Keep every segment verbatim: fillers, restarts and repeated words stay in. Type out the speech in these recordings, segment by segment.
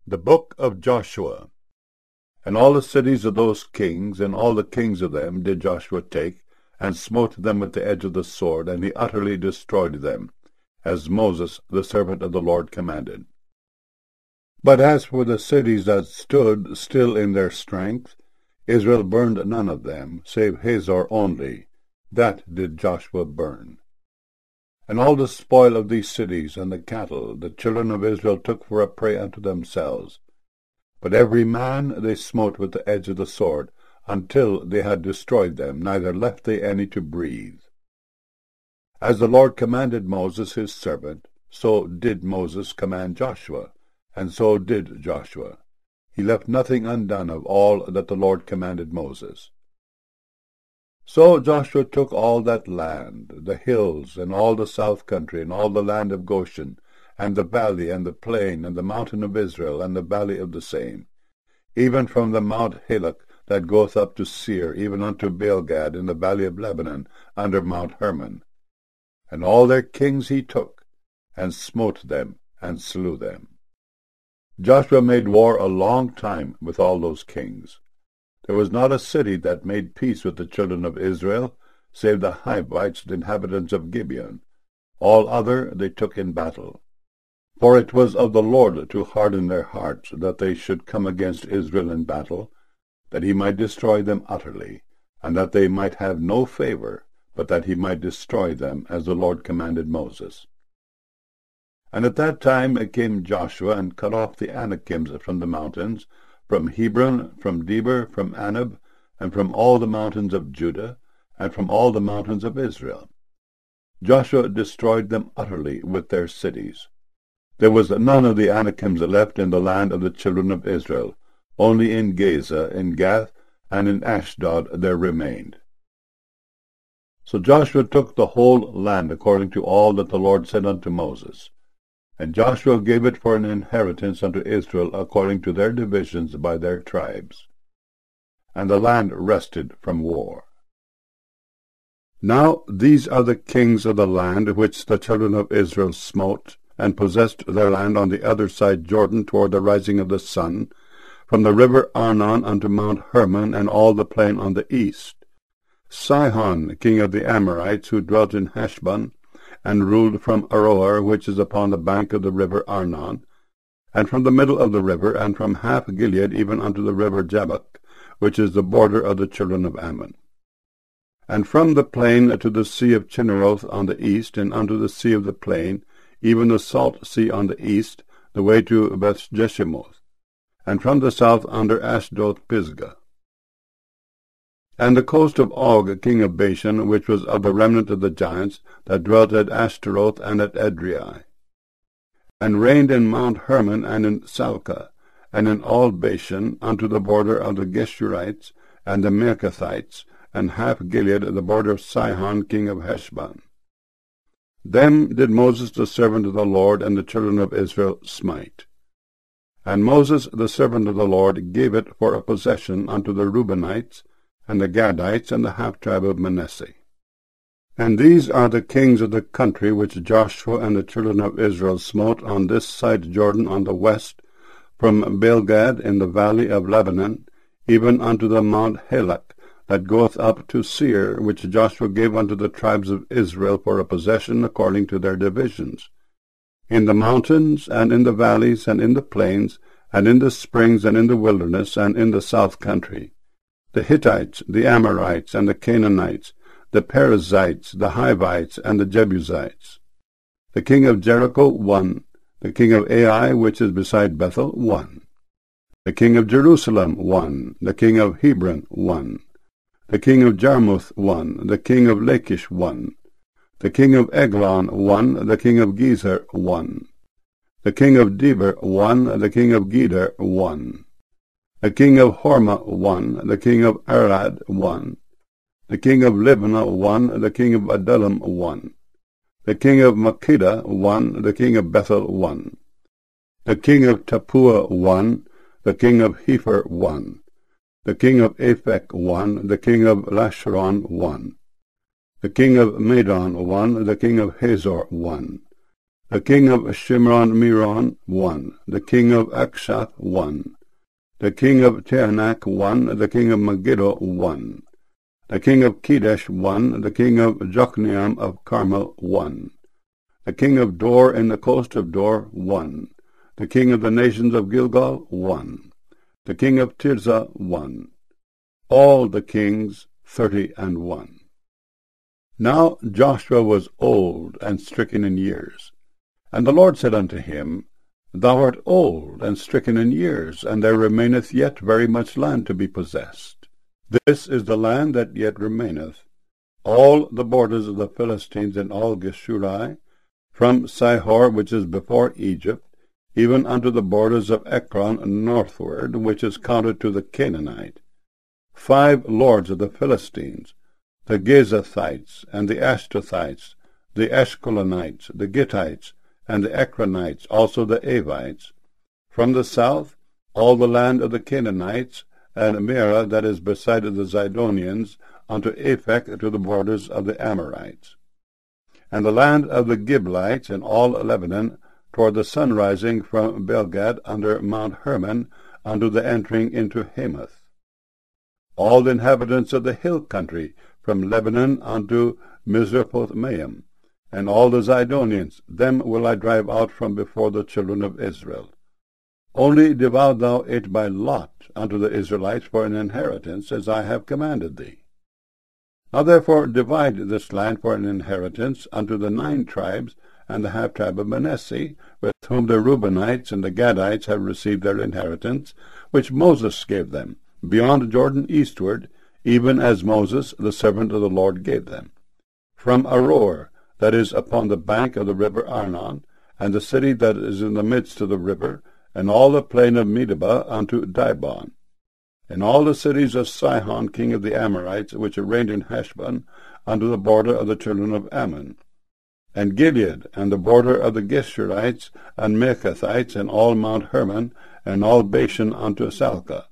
The book of Joshua. And all the cities of those kings, and all the kings of them, did Joshua take, and smote them with the edge of the sword, and he utterly destroyed them, as Moses the servant of the Lord commanded. But as for the cities that stood still in their strength, Israel burned none of them, save Hazor only. That did Joshua burn. And all the spoil of these cities, and the cattle, the children of Israel took for a prey unto themselves. But every man they smote with the edge of the sword, until they had destroyed them, neither left they any to breathe. As the Lord commanded Moses his servant, so did Moses command Joshua, and so did Joshua. He left nothing undone of all that the Lord commanded Moses. So Joshua took all that land, the hills, and all the south country, and all the land of Goshen, and the valley, and the plain, and the mountain of Israel, and the valley of the same, even from the Mount Halak that goeth up to Seir, even unto Baalgad, in the valley of Lebanon, under Mount Hermon. And all their kings he took, and smote them, and slew them. Joshua made war a long time with all those kings. There was not a city that made peace with the children of Israel, save the Hivites, the inhabitants of Gibeon. All other they took in battle. For it was of the Lord to harden their hearts, that they should come against Israel in battle, that he might destroy them utterly, and that they might have no favour, but that he might destroy them, as the Lord commanded Moses. And at that time came Joshua, and cut off the Anakims from the mountains, from Hebron, from Debir, from Anab, and from all the mountains of Judah, and from all the mountains of Israel. Joshua destroyed them utterly with their cities. There was none of the Anakims left in the land of the children of Israel. Only in Gaza, in Gath, and in Ashdod there remained. So Joshua took the whole land according to all that the Lord said unto Moses. And Joshua gave it for an inheritance unto Israel according to their divisions by their tribes. And the land rested from war. Now these are the kings of the land which the children of Israel smote, and possessed their land on the other side Jordan toward the rising of the sun, from the river Arnon unto Mount Hermon, and all the plain on the east. Sihon, king of the Amorites, who dwelt in Heshbon, and ruled from Aroer, which is upon the bank of the river Arnon, and from the middle of the river, and from half Gilead even unto the river Jabbok, which is the border of the children of Ammon. And from the plain to the sea of Chinneroth on the east, and unto the sea of the plain, even the salt sea on the east, the way to Bethjeshimoth, and from the south under Ashdoth Pisgah. And the coast of Og, king of Bashan, which was of the remnant of the giants, that dwelt at Ashtaroth and at Edrei, and reigned in Mount Hermon and in Salcah, and in all Bashan, unto the border of the Geshurites and the Mechathhites, and half Gilead, the border of Sihon, king of Heshbon. Them did Moses the servant of the Lord and the children of Israel smite. And Moses the servant of the Lord gave it for a possession unto the Reubenites, and the Gadites, and the half-tribe of Manasseh. And these are the kings of the country which Joshua and the children of Israel smote on this side Jordan on the west, from Baalgad in the valley of Lebanon, even unto the Mount Halak, that goeth up to Seir, which Joshua gave unto the tribes of Israel for a possession according to their divisions, in the mountains, and in the valleys, and in the plains, and in the springs, and in the wilderness, and in the south country, the Hittites, the Amorites, and the Canaanites, the Perizzites, the Hivites, and the Jebusites. The king of Jericho, one. The king of Ai, which is beside Bethel, one. The king of Jerusalem, one. The king of Hebron, one. The king of Jarmuth, one. The king of Lachish, one. The king of Eglon, one. The king of Gezer, one. The king of Debir, one. The king of Geder, one. The king of Hormah, one. The king of Arad, one. The king of Libnah, one. The king of Adullam, one. The king of Makkedah, one. The king of Bethel, one. The king of Tappuah, one. The king of Hepher, one. The king of Aphek, one. The king of Lasharon, one. The king of Madon, one. The king of Hazor, one. The king of Shimron-Meron, one. The king of Akshath, one. The king of Teanach, one. The king of Megiddo, one. The king of Kedesh, one. The king of Jokneam of Carmel, one. The king of Dor in the coast of Dor, one. The king of the nations of Gilgal, one. The king of Tirzah, one. All the kings, thirty and one. Now Joshua was old and stricken in years. And the Lord said unto him, Thou art old and stricken in years, and there remaineth yet very much land to be possessed. This is the land that yet remaineth, all the borders of the Philistines and all Geshuri, from Sihor, which is before Egypt, even unto the borders of Ekron northward, which is counted to the Canaanite. Five lords of the Philistines, the Gezathites, and the Ashtothites, the Ashkelonites, the Gittites, and the Ekronites, also the Avites. From the south, all the land of the Canaanites, and Mearah that is beside the Zidonians, unto Aphek to the borders of the Amorites. And the land of the Giblites, and all Lebanon, toward the sun rising from Belgad under Mount Hermon, unto the entering into Hamath. All the inhabitants of the hill country, from Lebanon unto Misrephoth-maim, and all the Zidonians, them will I drive out from before the children of Israel. Only divide thou it by lot unto the Israelites for an inheritance, as I have commanded thee. Now therefore divide this land for an inheritance unto the nine tribes and the half tribe of Manasseh, with whom the Reubenites and the Gadites have received their inheritance, which Moses gave them, beyond Jordan eastward, even as Moses the servant of the Lord gave them. From Aroer, that is upon the bank of the river Arnon, and the city that is in the midst of the river, and all the plain of Medeba unto Dibon, and all the cities of Sihon king of the Amorites, which reigned in Heshbon, unto the border of the children of Ammon, and Gilead, and the border of the Geshurites, and Mechaathites, and all Mount Hermon, and all Bashan unto Salcah,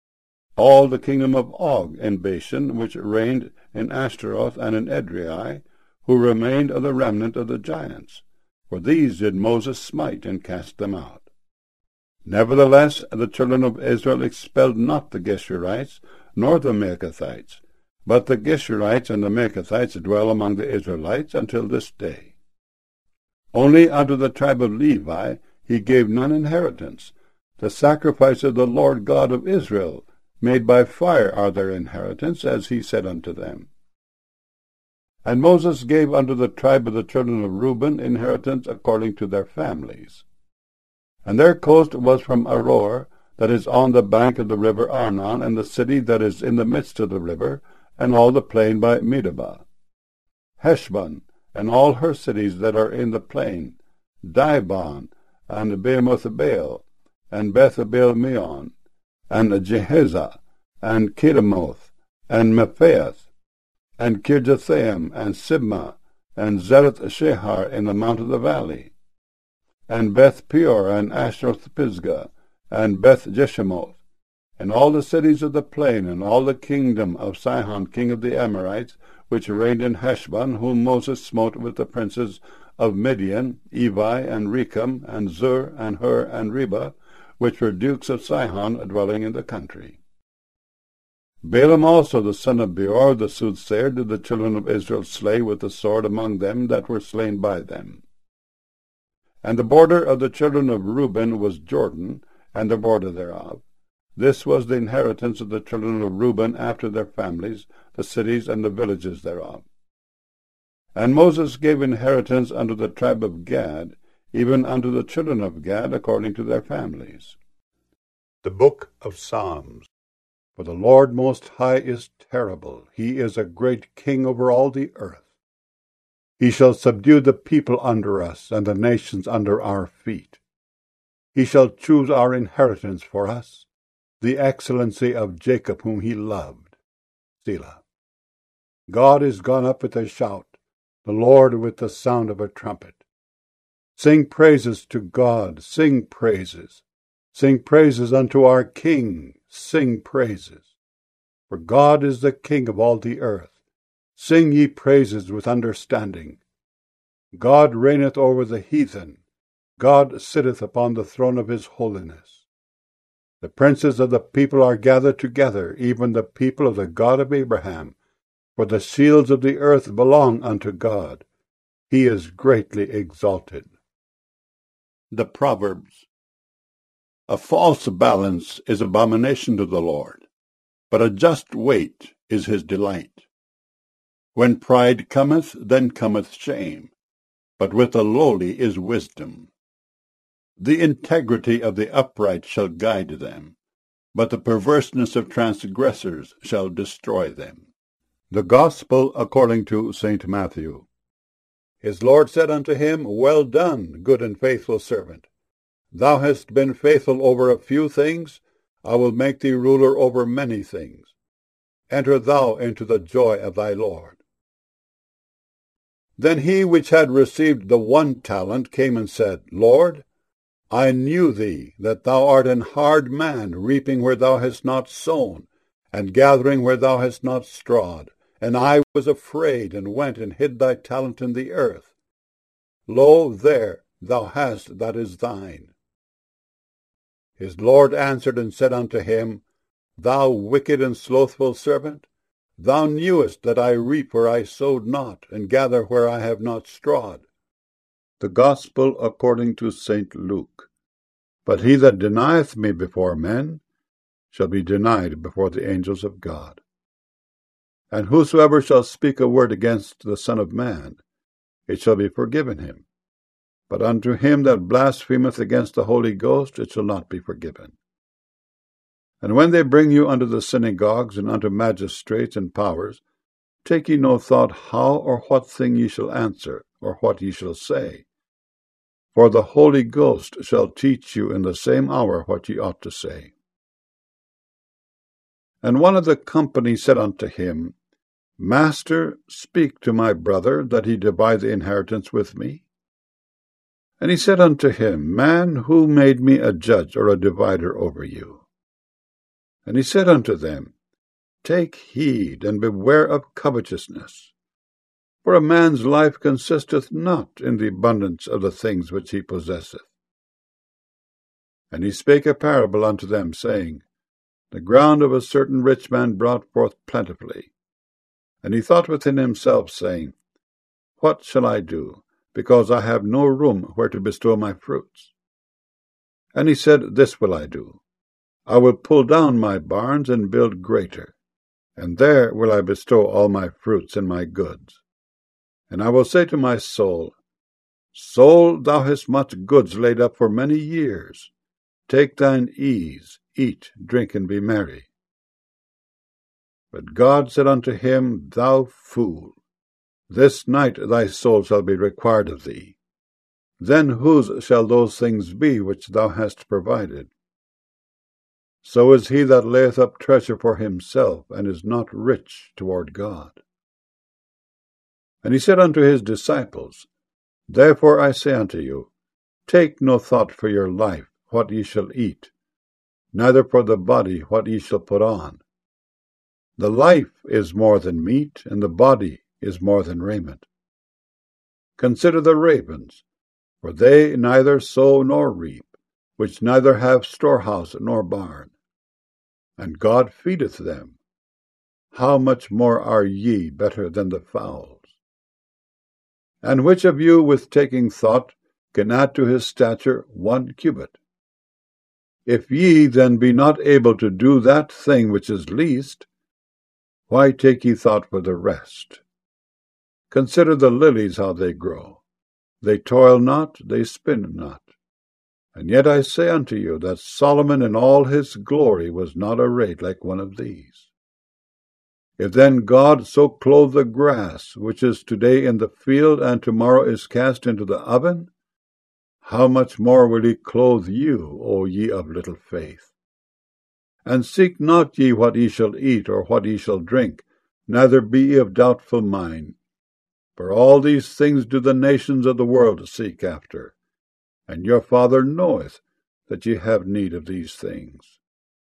all the kingdom of Og in Bashan, which reigned in Ashtaroth and in Edrei, who remained of the remnant of the giants, for these did Moses smite and cast them out. Nevertheless the children of Israel expelled not the Geshurites, nor the Mechaathites, but the Geshurites and the Mechaathites dwell among the Israelites until this day. Only unto the tribe of Levi he gave none inheritance. The sacrifice of the Lord God of Israel, made by fire, are their inheritance, as he said unto them. And Moses gave unto the tribe of the children of Reuben inheritance according to their families. And their coast was from Aroer, that is on the bank of the river Arnon, and the city that is in the midst of the river, and all the plain by Medeba. Heshbon, and all her cities that are in the plain, Dibon, and Beemothbaal, and Beth-abel-meon, and Jehezah, and Kedemoth, and Mephaath, and Kirjathaim, and Sibmah, and Zereth-shehar in the mount of the valley, and Beth-peor, and Ashroth-pisgah, and Beth-jeshemoth, and all the cities of the plain, and all the kingdom of Sihon king of the Amorites, which reigned in Heshbon, whom Moses smote with the princes of Midian, Evi, and Rechem, and Zur, and Hur, and Reba, which were dukes of Sihon, dwelling in the country. Balaam also the son of Beor, the soothsayer, did the children of Israel slay with the sword among them that were slain by them. And the border of the children of Reuben was Jordan, and the border thereof. This was the inheritance of the children of Reuben after their families, the cities and the villages thereof. And Moses gave inheritance unto the tribe of Gad, even unto the children of Gad, according to their families. The Book of Psalms. For the Lord Most High is terrible. He is a great king over all the earth. He shall subdue the people under us, and the nations under our feet. He shall choose our inheritance for us, the excellency of Jacob whom he loved. Selah. God is gone up with a shout, the Lord with the sound of a trumpet. Sing praises to God, sing praises. Sing praises unto our King, sing praises. For God is the King of all the earth. Sing ye praises with understanding. God reigneth over the heathen. God sitteth upon the throne of his holiness. The princes of the people are gathered together, even the people of the God of Abraham. For the shields of the earth belong unto God. He is greatly exalted. The Proverbs. A false balance is abomination to the Lord, but a just weight is his delight. When pride cometh, then cometh shame, but with the lowly is wisdom. The integrity of the upright shall guide them, but the perverseness of transgressors shall destroy them. The Gospel according to Saint Matthew. His Lord said unto him, Well done, good and faithful servant. Thou hast been faithful over a few things, I will make thee ruler over many things. Enter thou into the joy of thy Lord. Then he which had received the one talent came and said, Lord, I knew thee, that thou art an hard man, reaping where thou hast not sown, and gathering where thou hast not strawed. And I was afraid, and went and hid thy talent in the earth. Lo, there thou hast that is thine. His Lord answered and said unto him, Thou wicked and slothful servant, thou knewest that I reap where I sowed not, and gather where I have not strawed. The Gospel according to Saint Luke. But he that denieth me before men shall be denied before the angels of God. And whosoever shall speak a word against the Son of Man, it shall be forgiven him. But unto him that blasphemeth against the Holy Ghost, it shall not be forgiven. And when they bring you unto the synagogues and unto magistrates and powers, take ye no thought how or what thing ye shall answer, or what ye shall say. For the Holy Ghost shall teach you in the same hour what ye ought to say. And one of the company said unto him, Master, speak to my brother, that he divide the inheritance with me. And he said unto him, Man, who made me a judge or a divider over you? And he said unto them, Take heed, and beware of covetousness. For a man's life consisteth not in the abundance of the things which he possesseth. And he spake a parable unto them, saying, The ground of a certain rich man brought forth plentifully. And he thought within himself, saying, What shall I do, because I have no room where to bestow my fruits? And he said, This will I do. I will pull down my barns and build greater, and there will I bestow all my fruits and my goods. And I will say to my soul, Soul, thou hast much goods laid up for many years. Take thine ease, eat, drink, and be merry. But God said unto him, Thou fool, this night thy soul shall be required of thee. Then whose shall those things be which thou hast provided? So is he that layeth up treasure for himself, and is not rich toward God. And he said unto his disciples, Therefore I say unto you, take no thought for your life, what ye shall eat, neither for the body what ye shall put on. The life is more than meat, and the body is more than raiment. Consider the ravens, for they neither sow nor reap, which neither have storehouse nor barn, and God feedeth them. How much more are ye better than the fowls? And which of you with taking thought can add to his stature one cubit? If ye then be not able to do that thing which is least, why take ye thought for the rest? Consider the lilies how they grow. They toil not, they spin not. And yet I say unto you that Solomon in all his glory was not arrayed like one of these. If then God so clothe the grass, which is today in the field, and tomorrow is cast into the oven, how much more will he clothe you, O ye of little faith? And seek not ye what ye shall eat, or what ye shall drink, neither be ye of doubtful mind. For all these things do the nations of the world seek after, and your Father knoweth that ye have need of these things.